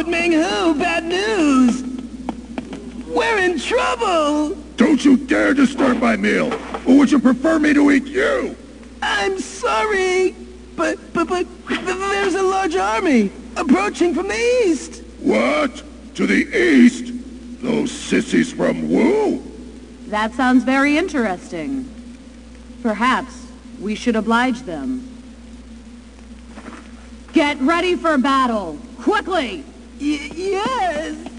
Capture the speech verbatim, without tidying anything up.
but Meng-Hu, bad news! We're in trouble! Don't you dare disturb my meal! Or would you prefer me to eat you? I'm sorry, but, but, but, there's a large army approaching from the east! What? To the east? Those sissies from Wu? That sounds very interesting. Perhaps we should oblige them. Get ready for battle! Quickly! Y- yes!